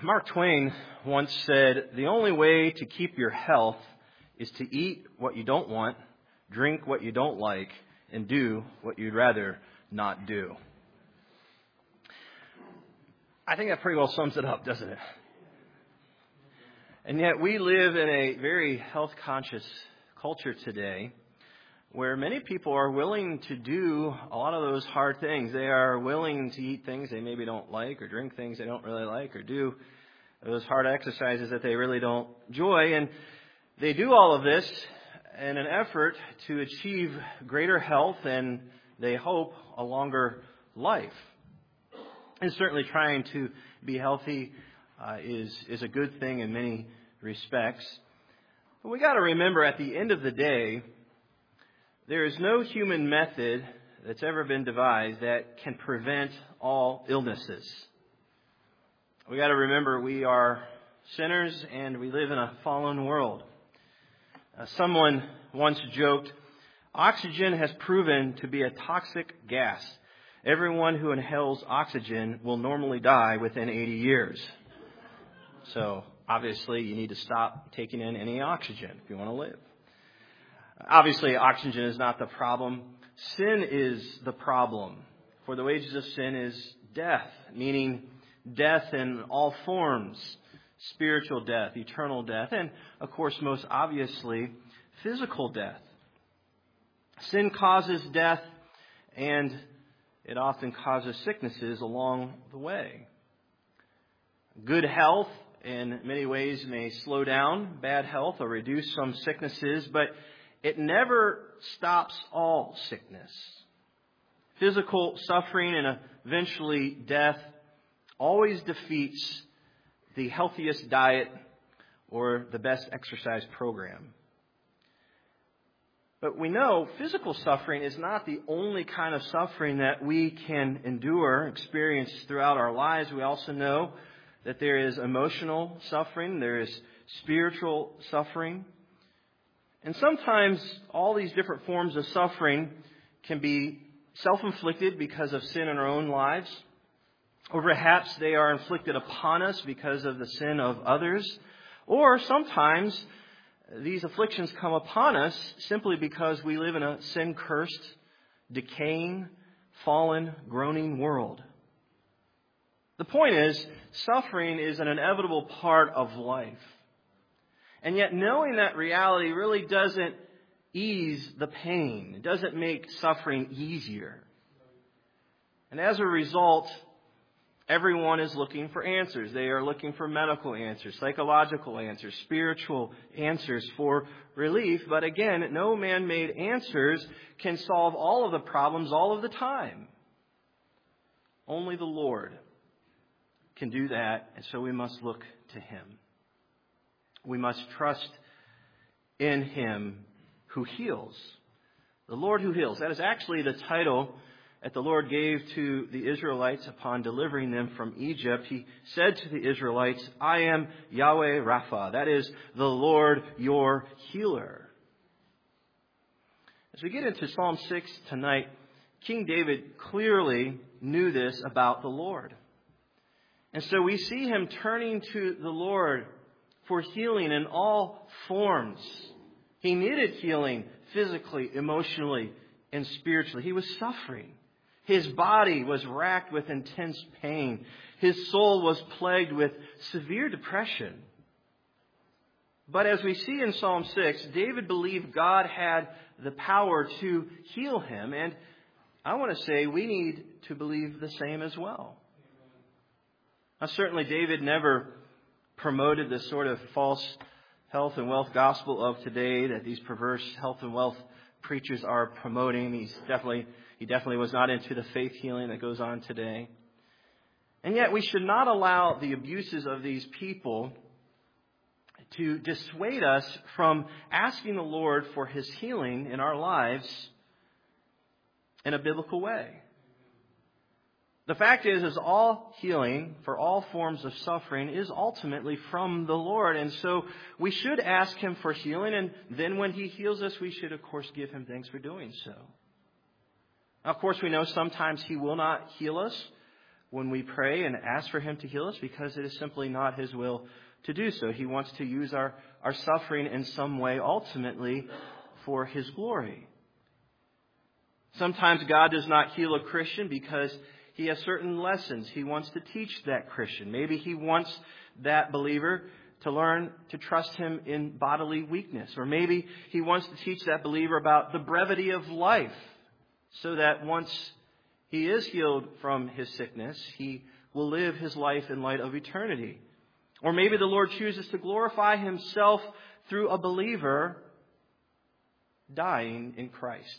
Mark Twain once said, "The only way to keep your health is to eat what you don't want, drink what you don't like, and do what you'd rather not do." I think that pretty well sums it up, doesn't it? And yet we live in a very health-conscious culture today where many people are willing to do a lot of those hard things. They are willing to eat things they maybe don't like, or drink things they don't really like, or do those hard exercises that they really don't enjoy. And they do all of this in an effort to achieve greater health and, they hope, a longer life. And certainly trying to be healthy is a good thing in many respects. But we got to remember, at the end of the day, there is no human method that's ever been devised that can prevent all illnesses. We got to remember we are sinners and we live in a fallen world. Someone once joked, "Oxygen has proven to be a toxic gas. Everyone who inhales oxygen will normally die within 80 years. So obviously you need to stop taking in any oxygen if you want to live. Obviously, oxygen is not the problem. Sin is the problem. For the wages of sin is death, meaning death in all forms, spiritual death, eternal death, and, of course, most obviously, physical death. Sin causes death, and it often causes sicknesses along the way. Good health, in many ways, may slow down bad health or reduce some sicknesses, but it never stops all sickness. Physical suffering and eventually death always defeats the healthiest diet or the best exercise program. But we know physical suffering is not the only kind of suffering that we can endure, experience throughout our lives. We also know that there is emotional suffering, there is spiritual suffering. And sometimes all these different forms of suffering can be self-inflicted because of sin in our own lives. Or perhaps they are inflicted upon us because of the sin of others. Or sometimes these afflictions come upon us simply because we live in a sin-cursed, decaying, fallen, groaning world. The point is, suffering is an inevitable part of life. And yet knowing that reality really doesn't ease the pain. It doesn't make suffering easier. And as a result, everyone is looking for answers. They are looking for medical answers, psychological answers, spiritual answers for relief. But again, no man-made answers can solve all of the problems all of the time. Only the Lord can do that, and so we must look to Him. We must trust in Him who heals. The Lord who heals. That is actually the title that the Lord gave to the Israelites upon delivering them from Egypt. He said to the Israelites, "I am Yahweh Rapha." That is the Lord your healer. As we get into Psalm 6 tonight, King David clearly knew this about the Lord. And so we see him turning to the Lord for healing in all forms. He needed healing physically, emotionally, and spiritually. He was suffering. His body was racked with intense pain. His soul was plagued with severe depression. But as we see in Psalm 6, David believed God had the power to heal him. And I want to say we need to believe the same as well. Now, certainly David never promoted this sort of false health and wealth gospel of today that these perverse health and wealth preachers are promoting. He definitely was not into the faith healing that goes on today. And yet we should not allow the abuses of these people to dissuade us from asking the Lord for His healing in our lives in a biblical way. The fact is all healing for all forms of suffering is ultimately from the Lord. And so we should ask Him for healing. And then when He heals us, we should, of course, give Him thanks for doing so. Now, of course, we know sometimes He will not heal us. when we pray and ask for Him to heal us, because it is simply not His will to do so. He wants to use our suffering in some way, ultimately, for His glory. Sometimes God does not heal a Christian because He has certain lessons He wants to teach that Christian. Maybe He wants that believer to learn to trust Him in bodily weakness. Or maybe He wants to teach that believer about the brevity of life, so that once he is healed from his sickness, he will live his life in light of eternity. Or maybe the Lord chooses to glorify Himself through a believer dying in Christ.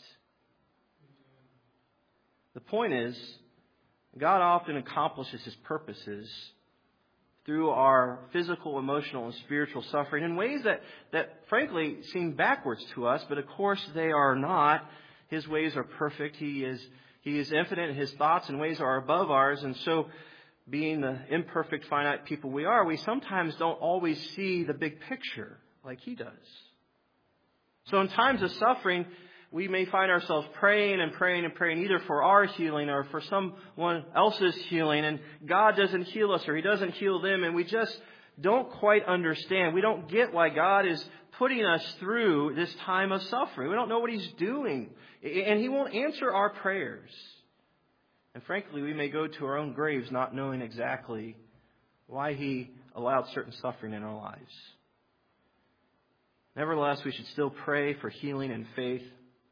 The point is, God often accomplishes His purposes through our physical, emotional, and spiritual suffering in ways that frankly seem backwards to us, but of course they are not. His ways are perfect. He is infinite. His thoughts and ways are above ours. And so, being the imperfect, finite people we are, we sometimes don't always see the big picture like He does. So in times of suffering, we may find ourselves praying and praying and praying either for our healing or for someone else's healing. And God doesn't heal us, or He doesn't heal them. And we just don't quite understand. We don't get why God is putting us through this time of suffering. We don't know what He's doing. And He won't answer our prayers. And frankly, we may go to our own graves not knowing exactly why He allowed certain suffering in our lives. Nevertheless, we should still pray for healing and faith.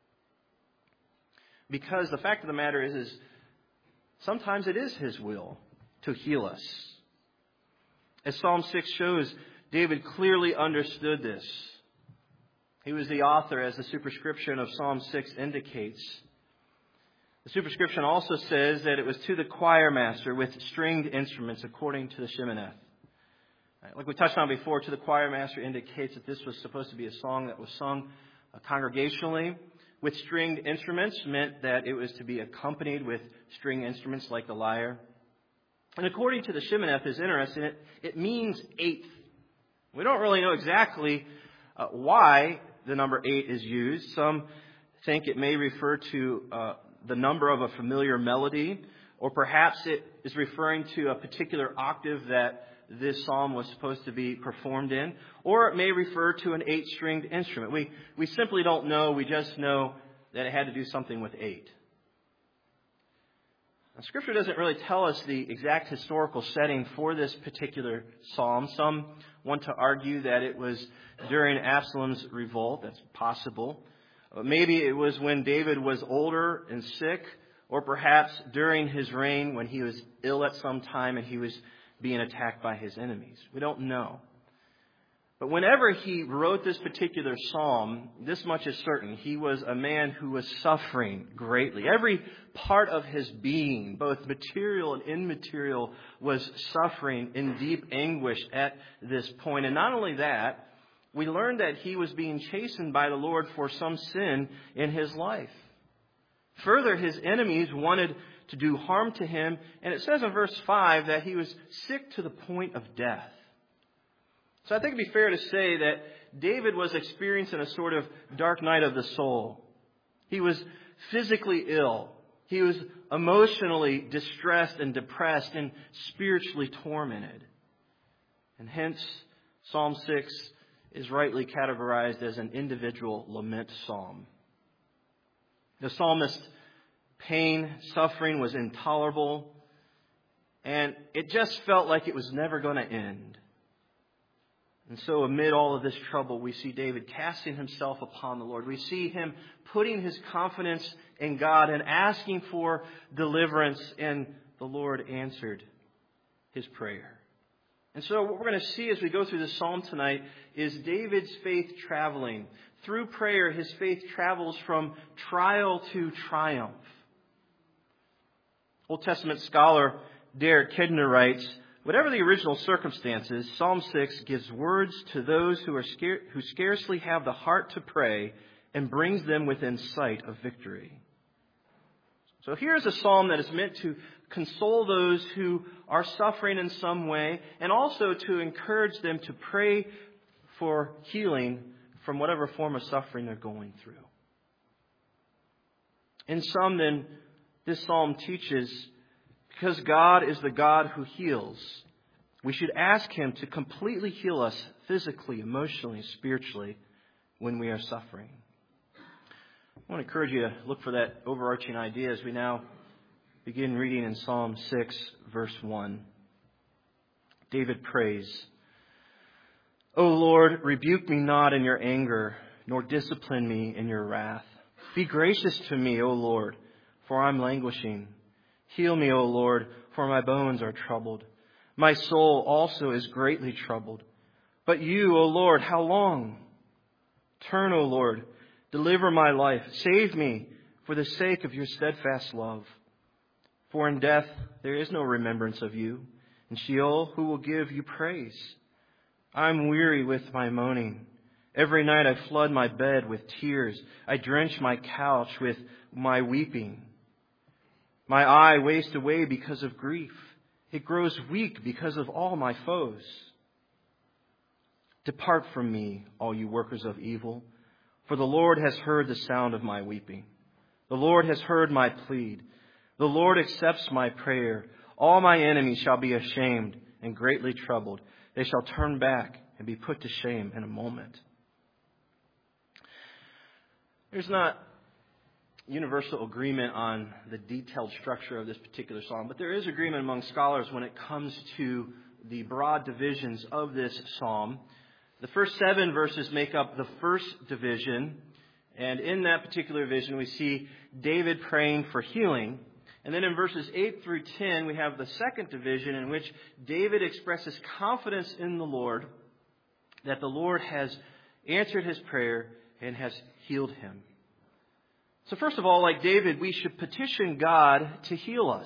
Because the fact of the matter is sometimes it is His will to heal us. As Psalm 6 shows, David clearly understood this. He was the author, as the superscription of Psalm 6 indicates. The superscription also says that it was to the choir master with stringed instruments, according to the Sheminith. Like we touched on before, to the choir master indicates that this was supposed to be a song that was sung congregationally. With stringed instruments meant that it was to be accompanied with string instruments like the lyre. And according to the Sheminith, is interesting, it means eighth. We don't really know exactly why the number 8 is used. Some think it may refer to the number of a familiar melody, or perhaps it is referring to a particular octave that this psalm was supposed to be performed in, or it may refer to an 8-stringed instrument. We simply don't know. We just know that it had to do something with 8. Now, Scripture doesn't really tell us the exact historical setting for this particular psalm. Some want to argue that it was during Absalom's revolt. That's possible. Maybe it was when David was older and sick, or perhaps during his reign when he was ill at some time and he was being attacked by his enemies. We don't know. But whenever he wrote this particular psalm, this much is certain. He was a man who was suffering greatly. Every part of his being, both material and immaterial, was suffering in deep anguish at this point. And not only that, we learned that he was being chastened by the Lord for some sin in his life. Further, his enemies wanted to do harm to him. And it says in verse 5 that he was sick to the point of death. So I think it'd be fair to say that David was experiencing a sort of dark night of the soul. He was physically ill. He was emotionally distressed and depressed and spiritually tormented. And hence, Psalm 6 is rightly categorized as an individual lament psalm. The psalmist's pain, suffering was intolerable, and it just felt like it was never going to end. And so amid all of this trouble, we see David casting himself upon the Lord. We see him putting his confidence in God and asking for deliverance, and the Lord answered his prayer. And so what we're going to see as we go through this psalm tonight is David's faith traveling. Through prayer, his faith travels from trial to triumph. Old Testament scholar Derek Kidner writes, whatever the original circumstances, Psalm 6 gives words to those who scarcely have the heart to pray and brings them within sight of victory. So here's a psalm that is meant to console those who are suffering in some way, and also to encourage them to pray for healing from whatever form of suffering they're going through. In sum, then, this psalm teaches Because God is the God who heals, we should ask Him to completely heal us physically, emotionally, spiritually when we are suffering. I want to encourage you to look for that overarching idea as we now begin reading in Psalm 6, verse 1. David prays, O Lord, rebuke me not in your anger, nor discipline me in your wrath. Be gracious to me, O Lord, for I am languishing. Heal me, O Lord, for my bones are troubled. My soul also is greatly troubled. But you, O Lord, how long? Turn, O Lord, deliver my life. Save me for the sake of your steadfast love. For in death there is no remembrance of you. In Sheol, who will give you praise? I am weary with my moaning. Every night I flood my bed with tears. I drench my couch with my weeping. My eye wastes away because of grief. It grows weak because of all my foes. Depart from me, all you workers of evil, for the Lord has heard the sound of my weeping. The Lord has heard my plead. The Lord accepts my prayer. All my enemies shall be ashamed and greatly troubled. They shall turn back and be put to shame in a moment. There's not universal agreement on the detailed structure of this particular psalm, but there is agreement among scholars when it comes to the broad divisions of this psalm. The first 7 verses make up the first division, and in that particular division we see David praying for healing. And then in verses 8 through 10 we have the second division in which David expresses confidence in the Lord that the Lord has answered his prayer and has healed him. So first of all, like David, we should petition God to heal us.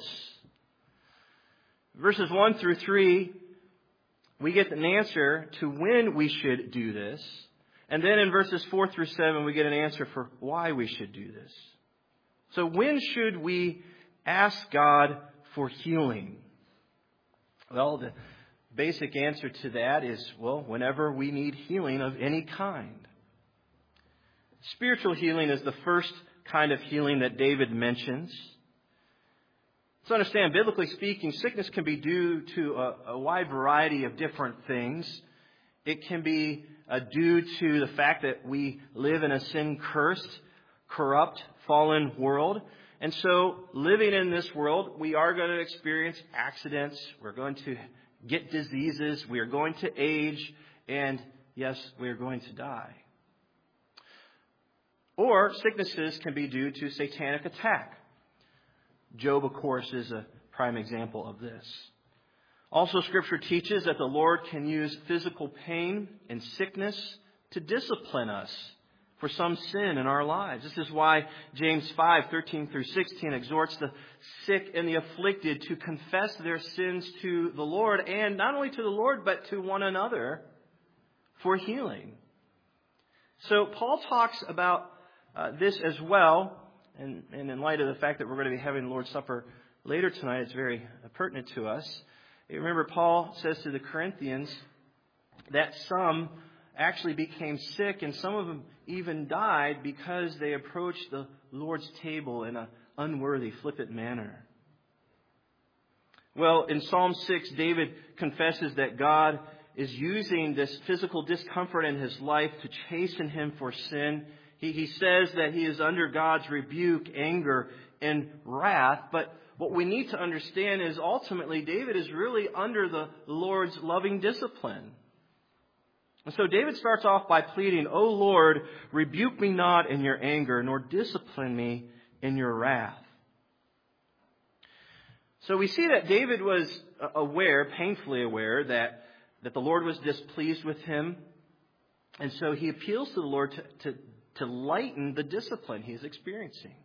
Verses 1 through 3, we get an answer to when we should do this. And then in verses 4 through 7, we get an answer for why we should do this. So when should we ask God for healing? Well, the basic answer to that is, whenever we need healing of any kind. Spiritual healing is the first kind of healing that David mentions. Let's understand, biblically speaking, sickness can be due to a wide variety of different things. It can be due to the fact that we live in a sin-cursed, corrupt, fallen world. And so, living in this world, we are going to experience accidents. We're going to get diseases. We are going to age. And, yes, we are going to die. Or sicknesses can be due to satanic attack. Job, of course, is a prime example of this. Also, Scripture teaches that the Lord can use physical pain and sickness to discipline us for some sin in our lives. This is why James 5:13 through 16 exhorts the sick and the afflicted to confess their sins to the Lord, and not only to the Lord, but to one another for healing. So Paul talks about this as well, and in light of the fact that we're going to be having the Lord's Supper later tonight, it's very pertinent to us. You remember, Paul says to the Corinthians that some actually became sick, and some of them even died because they approached the Lord's table in an unworthy, flippant manner. Well, in Psalm 6, David confesses that God is using this physical discomfort in his life to chasten him for sin. He says that he is under God's rebuke, anger, and wrath. But what we need to understand is ultimately David is really under the Lord's loving discipline. And so David starts off by pleading, O Lord, rebuke me not in your anger, nor discipline me in your wrath. So we see that David was aware, painfully aware, that the Lord was displeased with him. And so he appeals to the Lord to lighten the discipline he's experiencing.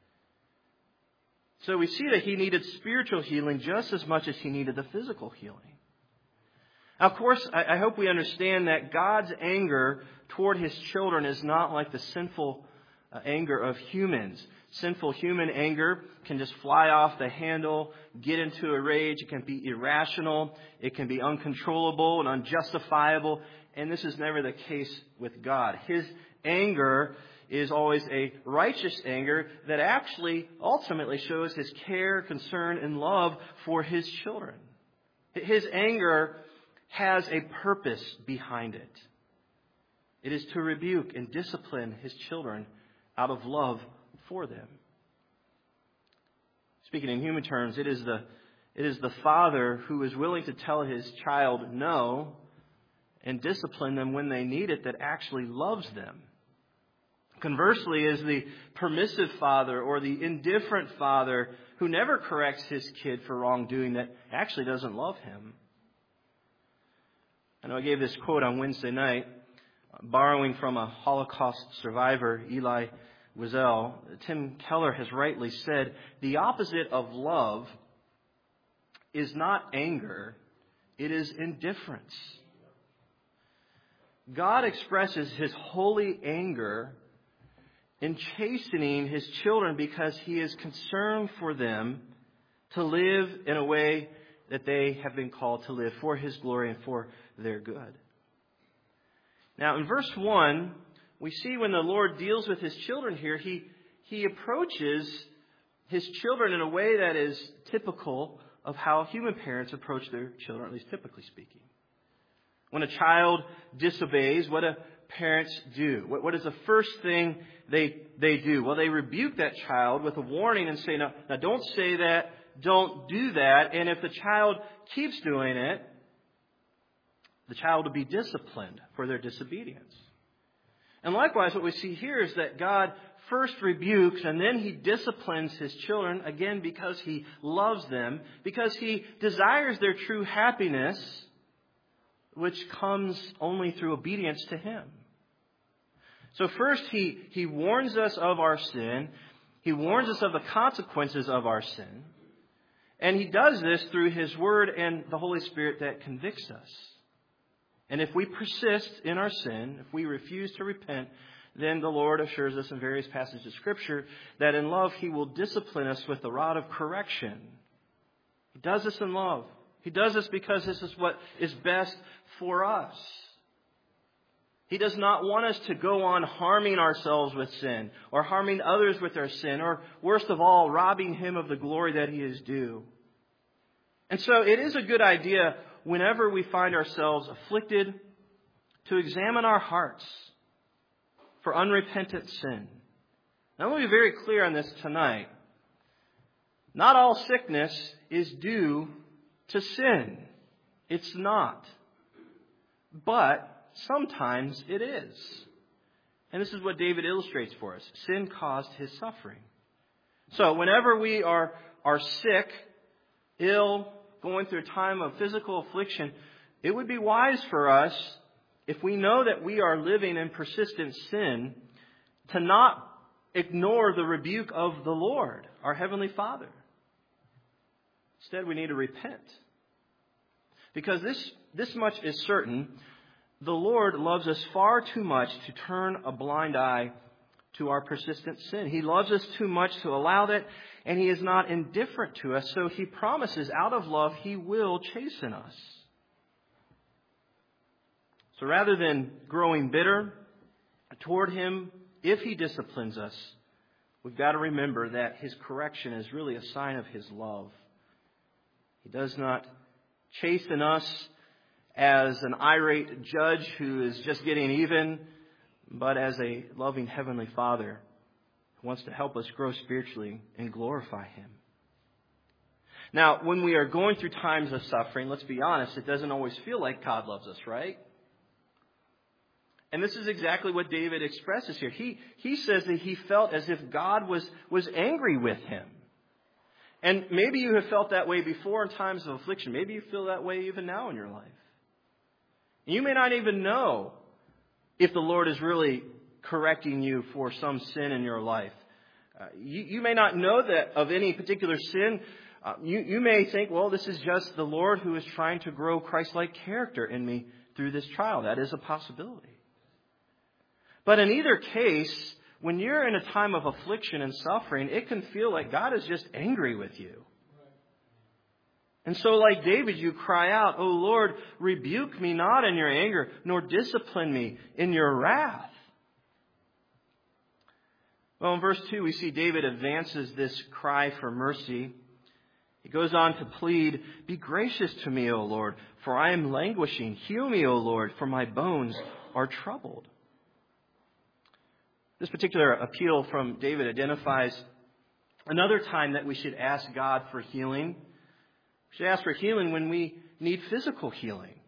So we see that he needed spiritual healing just as much as he needed the physical healing. Now, of course, I hope we understand that God's anger toward his children is not like the sinful anger of humans. Sinful human anger can just fly off the handle, get into a rage. It can be irrational. It can be uncontrollable and unjustifiable. And this is never the case with God. His anger is always a righteous anger that actually ultimately shows His care, concern, and love for His children. His anger has a purpose behind it. It is to rebuke and discipline His children out of love for them. Speaking in human terms, it is the father who is willing to tell his child no and discipline them when they need it that actually loves them. Conversely, is the permissive father or the indifferent father who never corrects his kid for wrongdoing that actually doesn't love him. I know I gave this quote on Wednesday night, borrowing from a Holocaust survivor, Elie Wiesel. Tim Keller has rightly said, the opposite of love is not anger, it is indifference. God expresses His holy anger in chastening His children because He is concerned for them to live in a way that they have been called to live for His glory and for their good. Now, in verse 1, we see when the Lord deals with His children here, He approaches His children in a way that is typical of how human parents approach their children, at least typically speaking. When a child disobeys, what do parents do? What is the first thing they do? Well, they rebuke that child with a warning and say, now don't say that, don't do that. And if the child keeps doing it, the child will be disciplined for their disobedience. And likewise, what we see here is that God first rebukes and then He disciplines His children, again, because He loves them, because He desires their true happiness, which comes only through obedience to Him. So first, He warns us of our sin. He warns us of the consequences of our sin. And He does this through His Word and the Holy Spirit that convicts us. And if we persist in our sin, if we refuse to repent, then the Lord assures us in various passages of Scripture that in love He will discipline us with the rod of correction. He does this in love. He does this because this is what is best for us. He does not want us to go on harming ourselves with sin or harming others with our sin or, worst of all, robbing Him of the glory that He is due. And so it is a good idea whenever we find ourselves afflicted to examine our hearts for unrepentant sin. Now, let me be very clear on this tonight. Not all sickness is due to sin. It's not. But sometimes it is. And this is what David illustrates for us. Sin caused his suffering. So whenever we are sick, ill, going through a time of physical affliction, it would be wise for us, if we know that we are living in persistent sin, to not ignore the rebuke of the Lord, our Heavenly Father. Instead, we need to repent. Because this much is certain, the Lord loves us far too much to turn a blind eye to our persistent sin. He loves us too much to allow that, and He is not indifferent to us. So He promises out of love He will chasten us. So rather than growing bitter toward Him if He disciplines us, we've got to remember that His correction is really a sign of His love. He does not chasten us as an irate judge who is just getting even, but as a loving Heavenly Father who wants to help us grow spiritually and glorify Him. Now, when we are going through times of suffering, let's be honest, it doesn't always feel like God loves us, right? And this is exactly what David expresses here. He says that he felt as if God was angry with him. And maybe you have felt that way before in times of affliction. Maybe you feel that way even now in your life. You may not even know if the Lord is really correcting you for some sin in your life. You may not know that of any particular sin. You may think, well, this is just the Lord who is trying to grow Christ-like character in me through this trial. That is a possibility. But in either case, when you're in a time of affliction and suffering, it can feel like God is just angry with you. And so like David, you cry out, "O Lord, rebuke me not in your anger, nor discipline me in your wrath." Well, in verse 2, we see David advances this cry for mercy. He goes on to plead, "Be gracious to me, O Lord, for I am languishing. Heal me, O Lord, for my bones are troubled." This particular appeal from David identifies another time that we should ask God for healing. We should ask for healing when we need physical healing.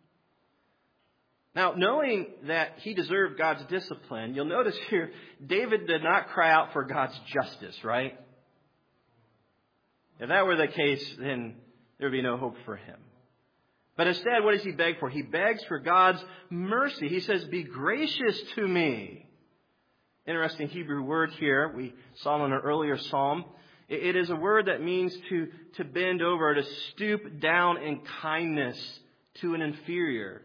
Now, knowing that he deserved God's discipline, you'll notice here, David did not cry out for God's justice, right? If that were the case, then there would be no hope for him. But instead, what does he beg for? He begs for God's mercy. He says, "Be gracious to me." Interesting Hebrew word here. We saw in an earlier psalm. It is a word that means to bend over, to stoop down in kindness to an inferior.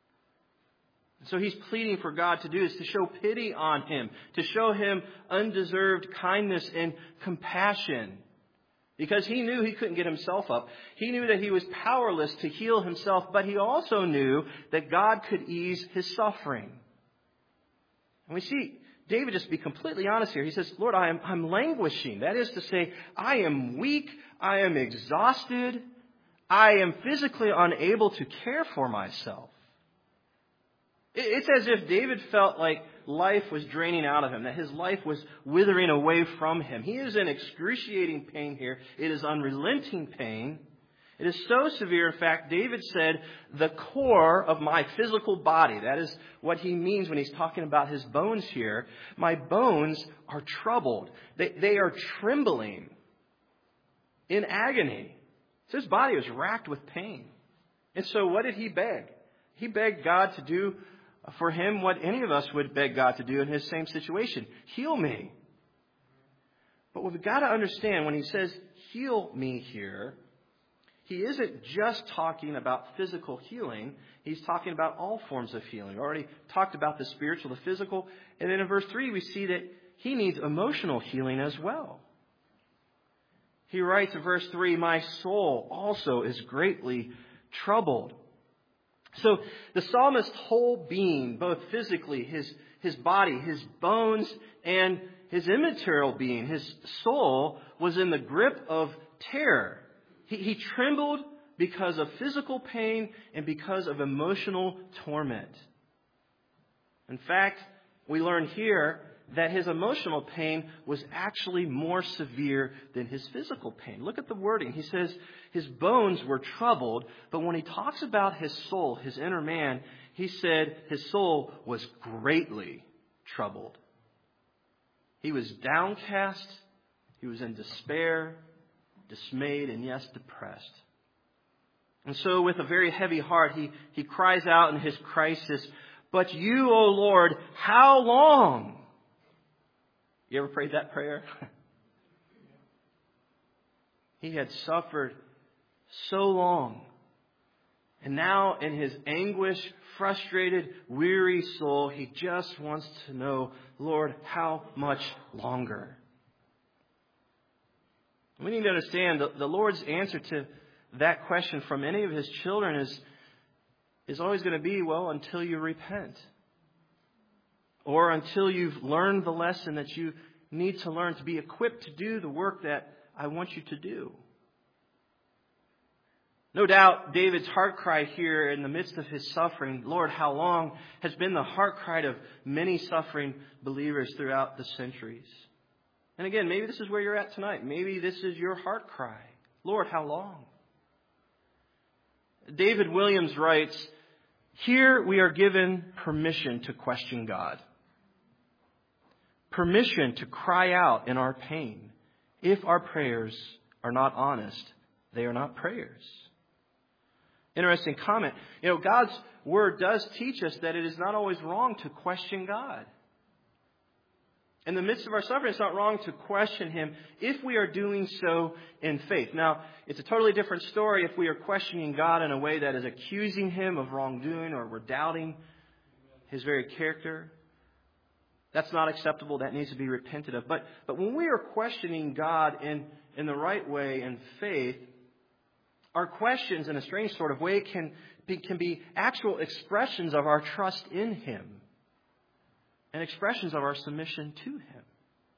So he's pleading for God to do this, to show pity on him, to show him undeserved kindness and compassion. Because he knew he couldn't get himself up. He knew that he was powerless to heal himself, but he also knew that God could ease his suffering. And we see David just be completely honest here. He says, "Lord, I'm languishing." That is to say, I am weak. I am exhausted. I am physically unable to care for myself. It's as if David felt like life was draining out of him, that his life was withering away from him. He is in excruciating pain here. It is unrelenting pain. It is so severe, in fact, David said, "the core of my physical body." That is what he means when he's talking about his bones here. "My bones are troubled." They are trembling in agony. So his body was racked with pain. And so what did he beg? He begged God to do for him what any of us would beg God to do in his same situation. "Heal me." But what we've got to understand when he says, "Heal me" here, he isn't just talking about physical healing. He's talking about all forms of healing. We already talked about the spiritual, the physical. And then in verse 3, we see that he needs emotional healing as well. He writes in verse 3, "My soul also is greatly troubled." So the psalmist's whole being, both physically, his body, his bones, and his immaterial being, his soul, was in the grip of terror. He trembled because of physical pain and because of emotional torment. In fact, we learn here that his emotional pain was actually more severe than his physical pain. Look at the wording. He says his bones were troubled, but when he talks about his soul, his inner man, he said his soul was greatly troubled. He was downcast. He was in despair, dismayed, and yes, depressed. And so with a very heavy heart, he cries out in his crisis, "But you, O Lord, how long?" You ever prayed that prayer? He had suffered so long. And now in his anguish, frustrated, weary soul, he just wants to know, "Lord, how much longer?" We need to understand that the Lord's answer to that question from any of his children is always going to be, well, until you repent. Or until you've learned the lesson that you need to learn to be equipped to do the work that I want you to do. No doubt David's heart cry here in the midst of his suffering, "Lord, how long?" has been the heart cry of many suffering believers throughout the centuries. And again, maybe this is where you're at tonight. Maybe this is your heart cry. "Lord, how long?" David Williams writes, "Here we are given permission to question God. Permission to cry out in our pain. If our prayers are not honest, they are not prayers." Interesting comment. God's Word does teach us that it is not always wrong to question God. In the midst of our suffering, it's not wrong to question Him if we are doing so in faith. Now, it's a totally different story if we are questioning God in a way that is accusing Him of wrongdoing or we're doubting His very character. That's not acceptable. That needs to be repented of. But when we are questioning God in the right way in faith, our questions in a strange sort of way can be actual expressions of our trust in Him. And expressions of our submission to Him.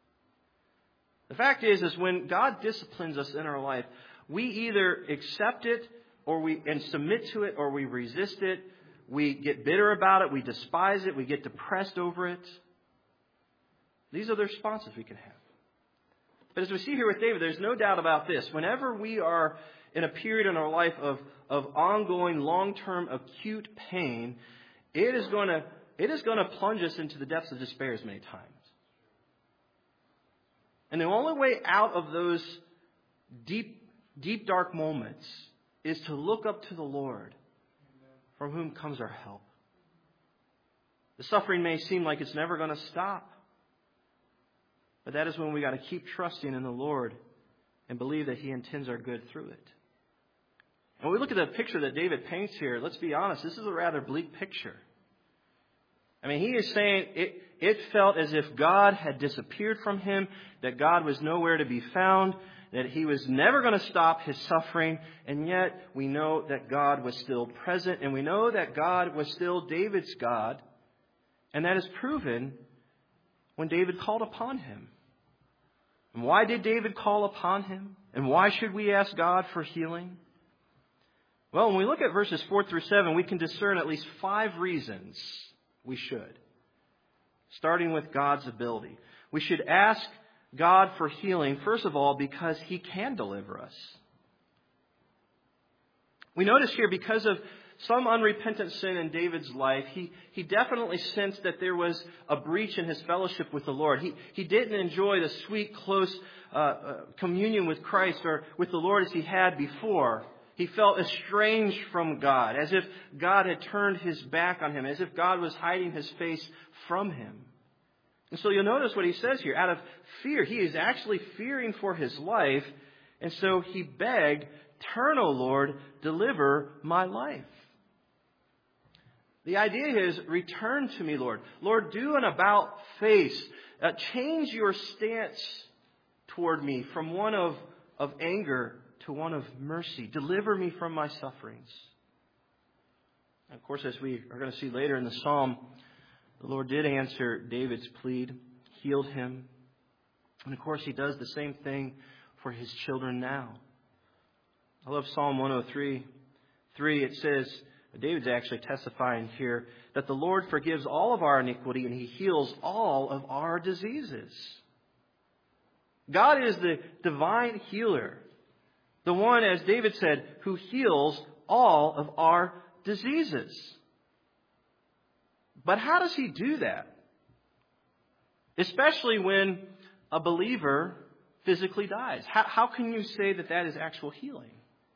The fact is when God disciplines us in our life, we either accept it and submit to it, or we resist it. We get bitter about it. We despise it. We get depressed over it. These are the responses we can have. But as we see here with David, there's no doubt about this. Whenever we are in a period in our life of ongoing, long-term, acute pain, it is going to plunge us into the depths of despair as many times. And the only way out of those deep, deep, dark moments is to look up to the Lord, from whom comes our help. The suffering may seem like it's never going to stop. But that is when we got to keep trusting in the Lord and believe that He intends our good through it. And when we look at the picture that David paints here, let's be honest, this is a rather bleak picture. I mean, he is saying it felt as if God had disappeared from him, that God was nowhere to be found, that he was never going to stop his suffering, and yet we know that God was still present, and we know that God was still David's God, and that is proven when David called upon Him. And why did David call upon Him? And why should we ask God for healing? Well, when we look at verses 4 through 7, we can discern at least 5 reasons we should. Starting with God's ability. We should ask God for healing, first of all, because He can deliver us. We notice here, because of some unrepentant sin in David's life, he definitely sensed that there was a breach in his fellowship with the Lord. He didn't enjoy the sweet, close communion with Christ or with the Lord as he had before. He felt estranged from God, as if God had turned His back on him, as if God was hiding His face from him. And so you'll notice what he says here. Out of fear, he is actually fearing for his life, and so he begged, "Turn, O Lord, deliver my life." The idea is, return to me, Lord. Lord, do an about face. Change your stance toward me from one of anger to one of mercy. Deliver me from my sufferings. And of course, as we are going to see later in the psalm, the Lord did answer David's plea, healed him. And of course, He does the same thing for His children now. I love Psalm 103:3. It says, David's actually testifying here, that the Lord forgives all of our iniquity and He heals all of our diseases. God is the divine healer. The one, as David said, who heals all of our diseases. But how does He do that? Especially when a believer physically dies. How can you say that that is actual healing?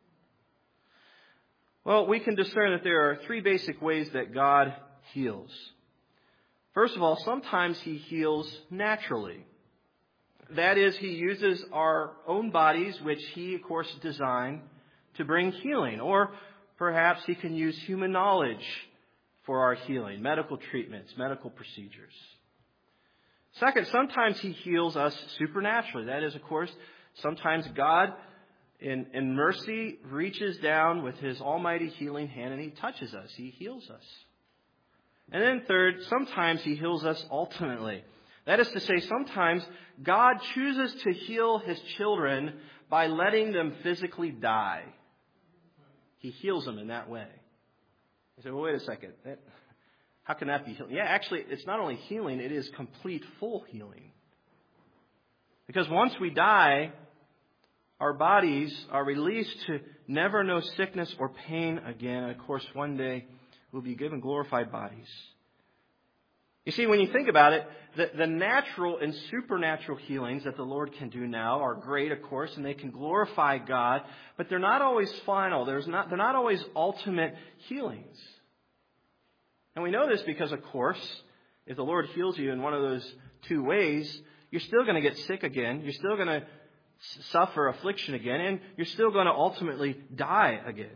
Well, we can discern that there are 3 basic ways that God heals. First of all, sometimes He heals naturally. That is, He uses our own bodies, which He, of course, designed to bring healing. Or perhaps He can use human knowledge for our healing, medical treatments, medical procedures. Second, sometimes He heals us supernaturally. That is, of course, sometimes God, in mercy, reaches down with His almighty healing hand and He touches us. He heals us. And then third, sometimes He heals us ultimately. That is to say, sometimes God chooses to heal His children by letting them physically die. He heals them in that way. You say, well, wait a second. How can that be healing? Yeah, actually, it's not only healing, it is complete, full healing. Because once we die, our bodies are released to never know sickness or pain again. And of course, one day we'll be given glorified bodies. You see, when you think about it, the natural and supernatural healings that the Lord can do now are great, of course, and they can glorify God, but they're not always final. They're not always ultimate healings. And we know this because, of course, if the Lord heals you in one of those 2 ways, you're still going to get sick again. You're still going to suffer affliction again, and you're still going to ultimately die again.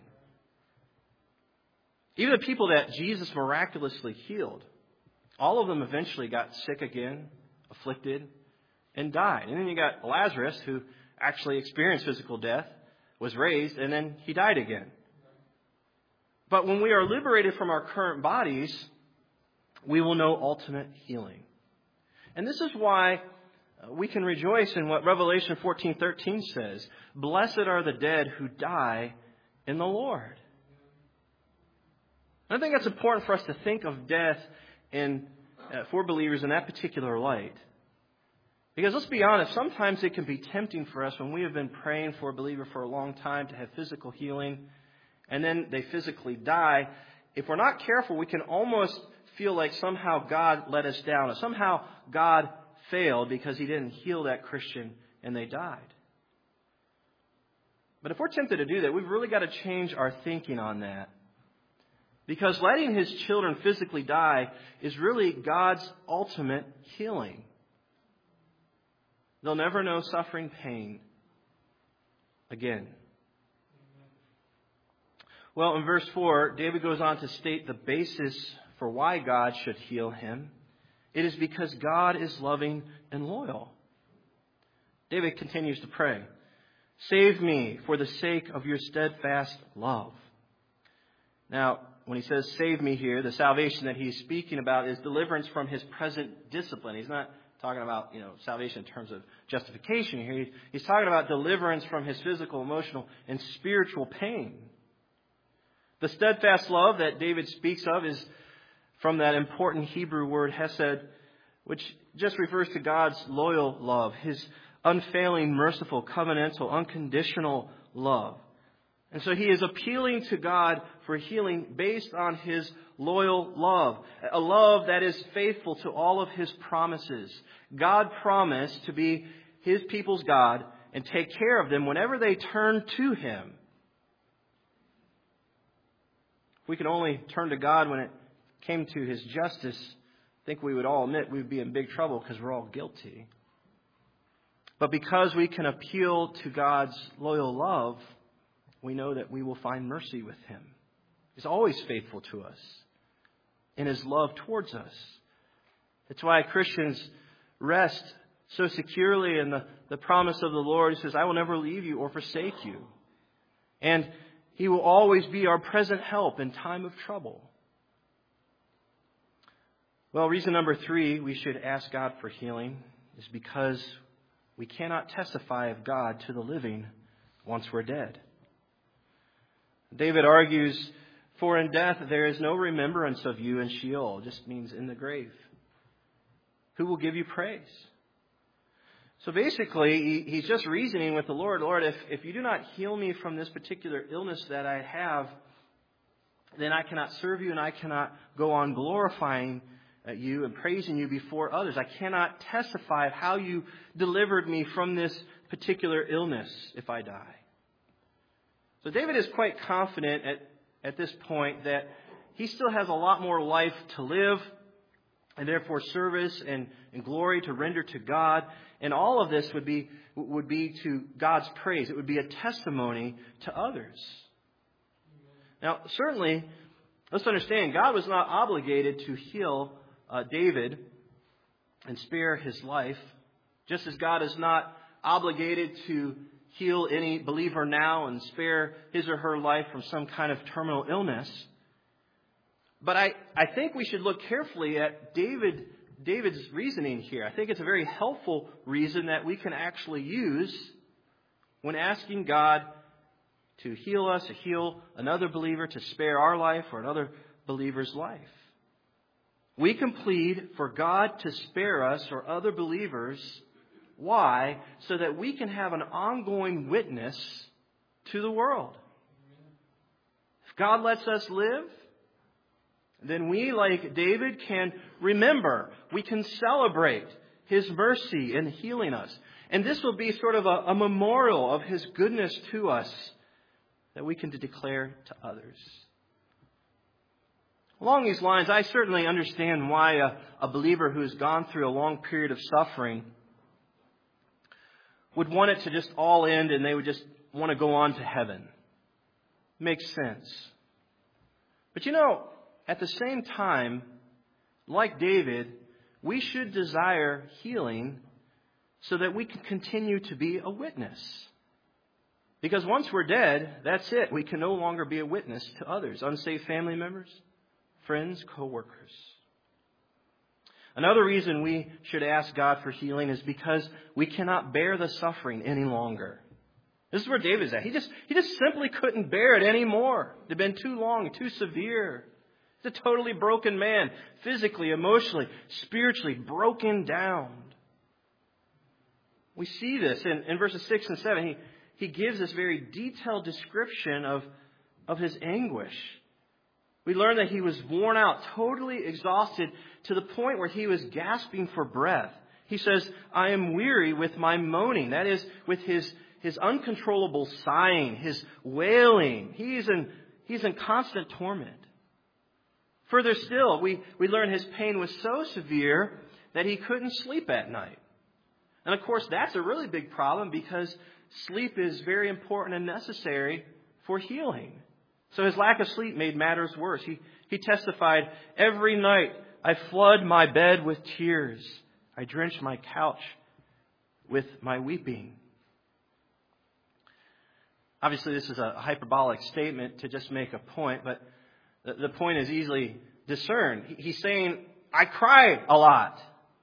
Even the people that Jesus miraculously healed, all of them eventually got sick again, afflicted, and died. And then you got Lazarus, who actually experienced physical death, was raised, and then he died again. But when we are liberated from our current bodies, we will know ultimate healing. And this is why we can rejoice in what Revelation 14:13 says. Blessed are the dead who die in the Lord. And I think that's important for us to think of death for believers in that particular light. Because let's be honest, sometimes it can be tempting for us when we have been praying for a believer for a long time to have physical healing, and then they physically die. If we're not careful, we can almost feel like somehow God let us down, or somehow God failed because He didn't heal that Christian and they died. But if we're tempted to do that, we've really got to change our thinking on that. Because letting His children physically die is really God's ultimate healing. They'll never know suffering pain again. Well, in verse 4, David goes on to state the basis for why God should heal him. It is because God is loving and loyal. David continues to pray, "Save me for the sake of your steadfast love." Now, when he says save me here, the salvation that he's speaking about is deliverance from his present discipline. He's not talking about, salvation in terms of justification here. He's talking about deliverance from his physical, emotional, and spiritual pain. The steadfast love that David speaks of is from that important Hebrew word hesed, which just refers to God's loyal love, His unfailing, merciful, covenantal, unconditional love. And so he is appealing to God for healing based on His loyal love, a love that is faithful to all of His promises. God promised to be His people's God and take care of them whenever they turn to Him. If we could only turn to God when it came to His justice, I think we would all admit we would be in big trouble because we're all guilty. But because we can appeal to God's loyal love, we know that we will find mercy with Him. He's always faithful to us in His love towards us. That's why Christians rest so securely in the promise of the Lord. He says, "I will never leave you or forsake you." And He will always be our present help in time of trouble. Well, reason number 3 we should ask God for healing is because we cannot testify of God to the living once we're dead. David argues, "For in death there is no remembrance of you in Sheol." Just means in the grave. Who will give you praise? So basically, he's just reasoning with the Lord, "Lord, if you do not heal me from this particular illness that I have, then I cannot serve you and I cannot go on glorifying you and praising you before others. I cannot testify of how you delivered me from this particular illness if I die." So David is quite confident at this point that he still has a lot more life to live, and therefore service and glory to render to God. And all of this would be to God's praise. It would be a testimony to others. Now, certainly, let's understand, God was not obligated to heal David and spare his life, just as God is not obligated to heal any believer now and spare his or her life from some kind of terminal illness. But I think we should look carefully at David's reasoning here. I think it's a very helpful reason that we can actually use when asking God to heal us, to heal another believer, to spare our life or another believer's life. We can plead for God to spare us or other believers. Why? So that we can have an ongoing witness to the world. If God lets us live, then we, like David, can remember. We can celebrate His mercy in healing us. And this will be sort of a memorial of His goodness to us that we can declare to others. Along these lines, I certainly understand why a believer who has gone through a long period of suffering would want it to just all end and they would just want to go on to heaven. Makes sense. But at the same time, like David, we should desire healing so that we can continue to be a witness. Because once we're dead, that's it. We can no longer be a witness to others, unsaved family members, friends, co-workers. Another reason we should ask God for healing is because we cannot bear the suffering any longer. This is where David's at. He just simply couldn't bear it anymore. It had been too long, too severe. He's a totally broken man, physically, emotionally, spiritually broken down. We see this in verses 6 and 7. He gives this very detailed description of his anguish. We learn that he was worn out, totally exhausted, to the point where he was gasping for breath. He says, I am weary with my moaning. That is, with his uncontrollable sighing, his wailing. He's in constant torment. Further still, we learn his pain was so severe that he couldn't sleep at night. And of course, that's a really big problem because sleep is very important and necessary for healing. So his lack of sleep made matters worse. He testified, every night I flood my bed with tears. I drench my couch with my weeping. Obviously, this is a hyperbolic statement to just make a point, but the point is easily discerned. He's saying, I cried a lot.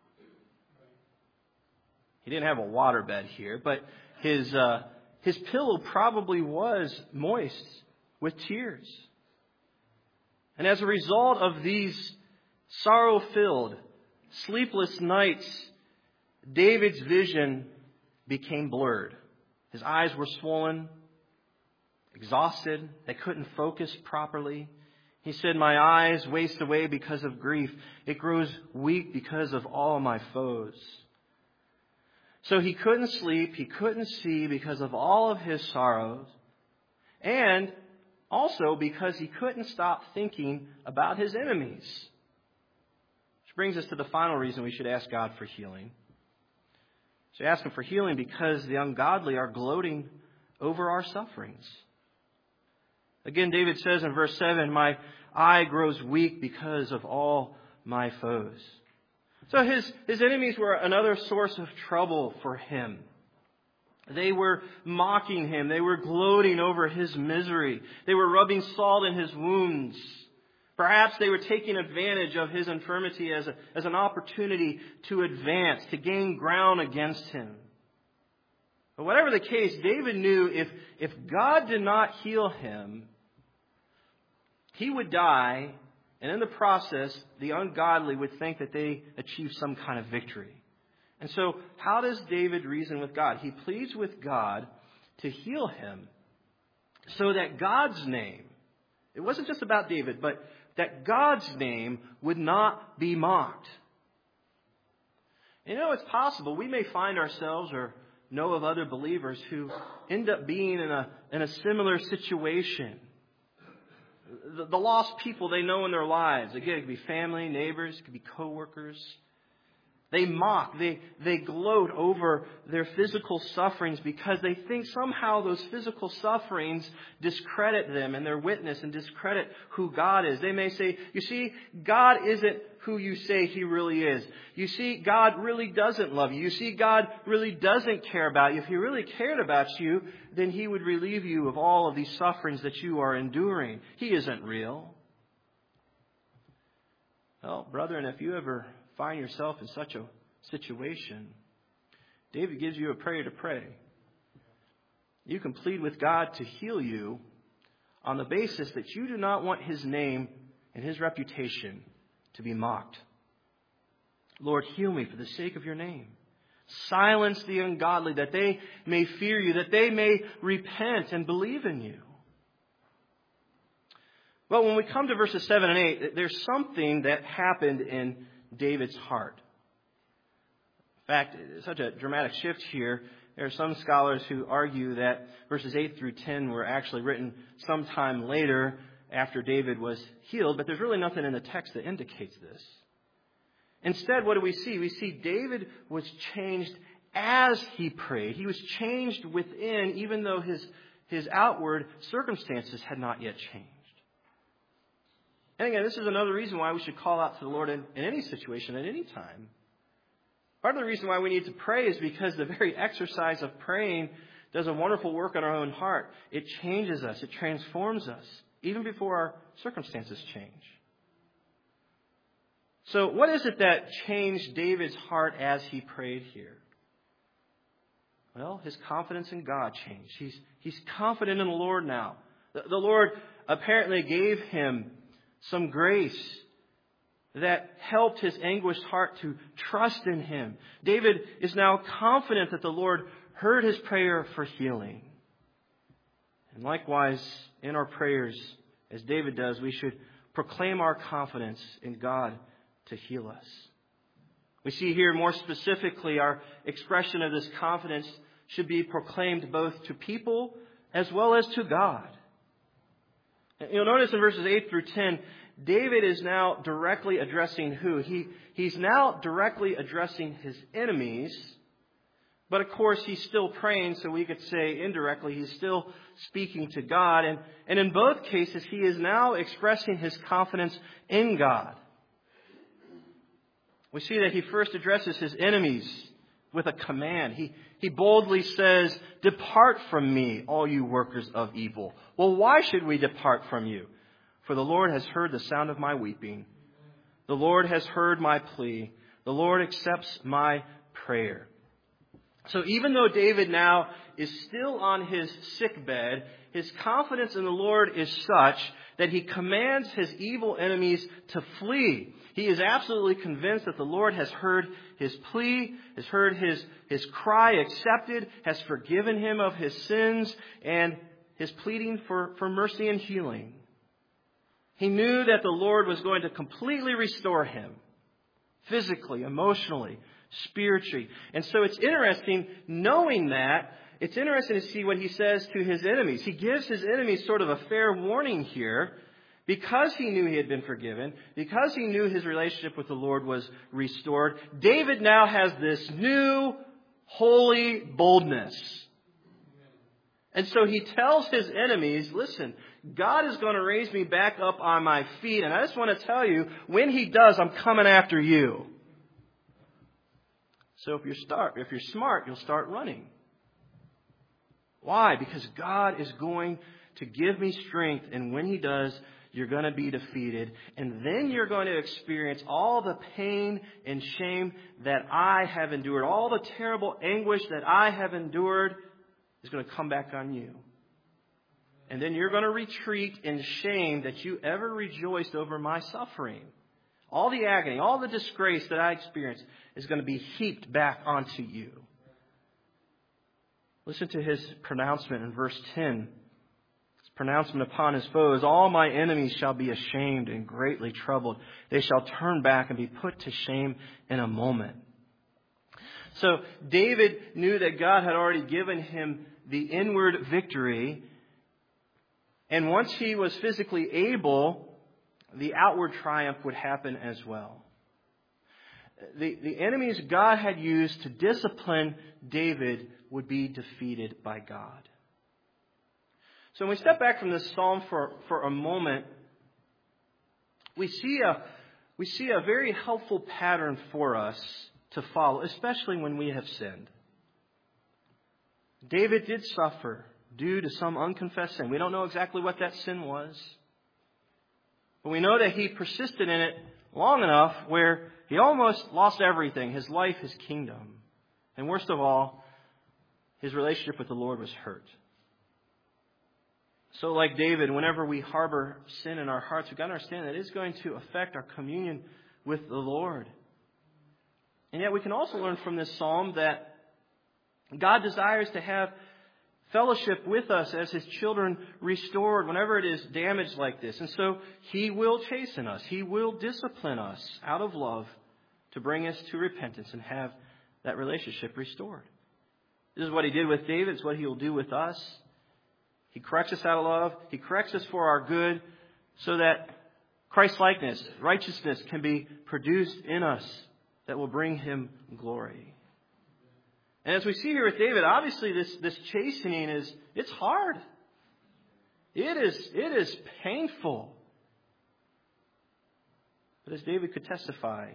He didn't have a waterbed here, but his pillow probably was moist with tears. And as a result of these sorrow-filled, sleepless nights, David's vision became blurred. His eyes were swollen, exhausted. They couldn't focus properly. He said, my eyes waste away because of grief. It grows weak because of all my foes. So he couldn't sleep. He couldn't see because of all of his sorrows. And also because he couldn't stop thinking about his enemies. Which brings us to the final reason we should ask God for healing. So ask Him for healing because the ungodly are gloating over our sufferings. Again, David says in verse 7, my eye grows weak because of all my foes. So his enemies were another source of trouble for him. They were mocking him. They were gloating over his misery. They were rubbing salt in his wounds. Perhaps they were taking advantage of his infirmity as an opportunity to advance, to gain ground against him. But whatever the case, David knew if God did not heal him, he would die, and in the process, the ungodly would think that they achieved some kind of victory. And so, how does David reason with God? He pleads with God to heal him so that God's name, it wasn't just about David, but that God's name would not be mocked. You know, it's possible we may find ourselves or know of other believers who end up being in a similar situation. The lost people they know in their lives. Again, it could be family, neighbors, it could be coworkers. They mock, they gloat over their physical sufferings because they think somehow those physical sufferings discredit them and their witness and discredit who God is. They may say, you see, God isn't who you say He really is. You see, God really doesn't love you. You see, God really doesn't care about you. If He really cared about you, then He would relieve you of all of these sufferings that you are enduring. He isn't real. Well, brethren, if you ever find yourself in such a situation, David gives you a prayer to pray. You can plead with God to heal you on the basis that you do not want His name and His reputation to be mocked. Lord, heal me for the sake of your name. Silence the ungodly that they may fear you, that they may repent and believe in you. Well, when we come to verses 7 and 8, there's something that happened in David's heart. In fact, it's such a dramatic shift here. There are some scholars who argue that verses 8 through 10 were actually written sometime later after David was healed, but there's really nothing in the text that indicates this. Instead, what do we see? We see David was changed as he prayed. He was changed within, even though his outward circumstances had not yet changed. And again, this is another reason why we should call out to the Lord in any situation, at any time. Part of the reason why we need to pray is because the very exercise of praying does a wonderful work on our own heart. It changes us. It transforms us, even before our circumstances change. So what is it that changed David's heart as he prayed here? Well, his confidence in God changed. He's confident in the Lord now. The Lord apparently gave him some grace that helped his anguished heart to trust in Him. David is now confident that the Lord heard his prayer for healing. And likewise, in our prayers, as David does, we should proclaim our confidence in God to heal us. We see here more specifically our expression of this confidence should be proclaimed both to people as well as to God. You'll notice in verses 8 through 10, David is now directly addressing who? He's now directly addressing his enemies. But of course, he's still praying, so we could say indirectly, he's still speaking to God. And in both cases, he is now expressing his confidence in God. We see that he first addresses his enemies with a command. He boldly says, "Depart from me, all you workers of evil." Well, why should we depart from you? For the Lord has heard the sound of my weeping. The Lord has heard my plea. The Lord accepts my prayer. So even though David now is still on his sick bed, his confidence in the Lord is such that he commands his evil enemies to flee. He is absolutely convinced that the Lord has heard his plea, has heard his cry accepted, has forgiven him of his sins, and his pleading for mercy and healing. He knew that the Lord was going to completely restore him, physically, emotionally, spiritually. And so it's interesting, knowing that, it's interesting to see what he says to his enemies. He gives his enemies sort of a fair warning here. Because he knew he had been forgiven, because he knew his relationship with the Lord was restored, David now has this new holy boldness. And so he tells his enemies, listen, God is going to raise me back up on my feet. And I just want to tell you, when He does, I'm coming after you. So if you're smart, you'll start running. Why? Because God is going to give me strength. And when He does, you're going to be defeated. And then you're going to experience all the pain and shame that I have endured. All the terrible anguish that I have endured is going to come back on you. And then you're going to retreat in shame that you ever rejoiced over my suffering. All the agony, all the disgrace that I experienced is going to be heaped back onto you. Listen to his pronouncement in verse 10. His pronouncement upon his foes: all my enemies shall be ashamed and greatly troubled. They shall turn back and be put to shame in a moment. So David knew that God had already given him the inward victory. And once he was physically able, the outward triumph would happen as well. The enemies God had used to discipline David would be defeated by God. So when we step back from this psalm for a moment, we see a very helpful pattern for us to follow, especially when we have sinned. David did suffer due to some unconfessed sin. We don't know exactly what that sin was. But we know that he persisted in it long enough where he almost lost everything: his life, his kingdom. And worst of all, his relationship with the Lord was hurt. So like David, whenever we harbor sin in our hearts, we've got to understand that it's going to affect our communion with the Lord. And yet we can also learn from this psalm that God desires to have fellowship with us as His children restored whenever it is damaged like this. And so He will chasten us. He will discipline us out of love to bring us to repentance and have that relationship restored. This is what He did with David. It's what He will do with us. He corrects us out of love. He corrects us for our good so that Christ-likeness, righteousness can be produced in us that will bring Him glory. And as we see here with David, obviously this chastening it's hard. It is painful. But as David could testify,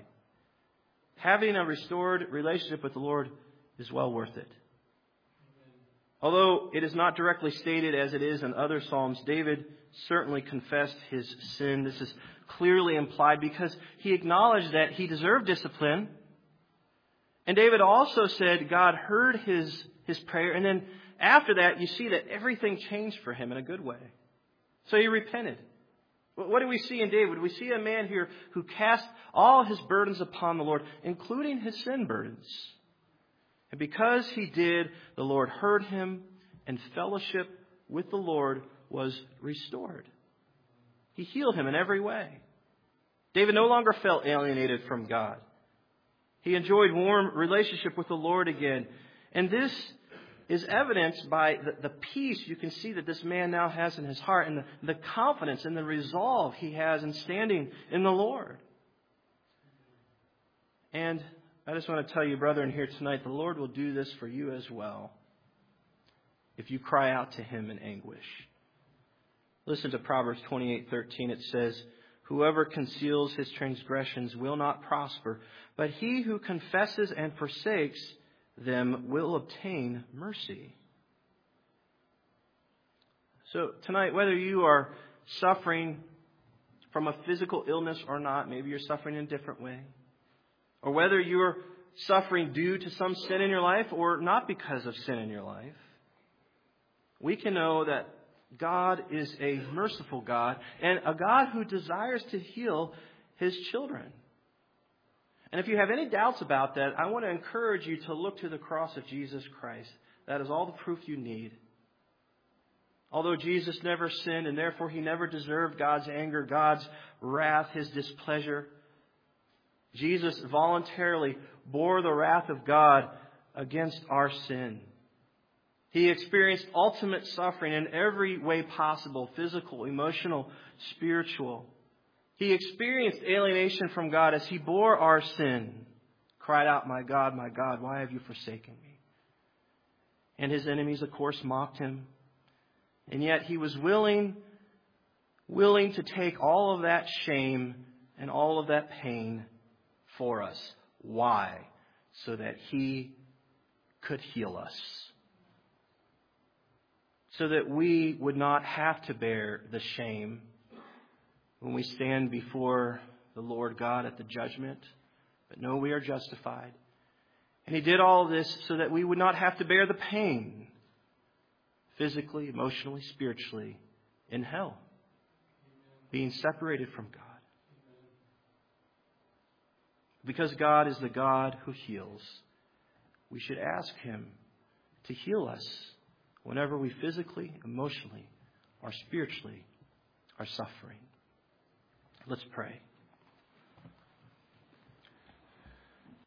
having a restored relationship with the Lord is well worth it. Although it is not directly stated as it is in other Psalms, David certainly confessed his sin. This is clearly implied because he acknowledged that he deserved discipline. And David also said God heard his prayer. And then after that, you see that everything changed for him in a good way. So he repented. What do we see in David? We see a man here who cast all his burdens upon the Lord, including his sin burdens. And because he did, the Lord heard him, and fellowship with the Lord was restored. He healed him in every way. David no longer felt alienated from God. He enjoyed warm relationship with the Lord again. And this is evidenced by the peace you can see that this man now has in his heart, and the confidence and the resolve he has in standing in the Lord. And I just want to tell you, brethren, here tonight, the Lord will do this for you as well if you cry out to Him in anguish. Listen to Proverbs 28:13. It says, "Whoever conceals his transgressions will not prosper, but he who confesses and forsakes them will obtain mercy." So tonight, whether you are suffering from a physical illness or not, maybe you're suffering in a different way, or whether you're suffering due to some sin in your life or not because of sin in your life, we can know that God is a merciful God and a God who desires to heal His children. And if you have any doubts about that, I want to encourage you to look to the cross of Jesus Christ. That is all the proof you need. Although Jesus never sinned and therefore He never deserved God's anger, God's wrath, His displeasure, Jesus voluntarily bore the wrath of God against our sin. He experienced ultimate suffering in every way possible, physical, emotional, spiritual. He experienced alienation from God as He bore our sin, cried out, my God, why have you forsaken me?" And His enemies, of course, mocked Him. And yet He was willing to take all of that shame and all of that pain for us. Why? So that He could heal us. So that we would not have to bear the shame when we stand before the Lord God at the judgment. But no, we are justified. And He did all this so that we would not have to bear the pain, physically, emotionally, spiritually, in hell, being separated from God. Because God is the God who heals, we should ask Him to heal us whenever we physically, emotionally, or spiritually are suffering. Let's pray.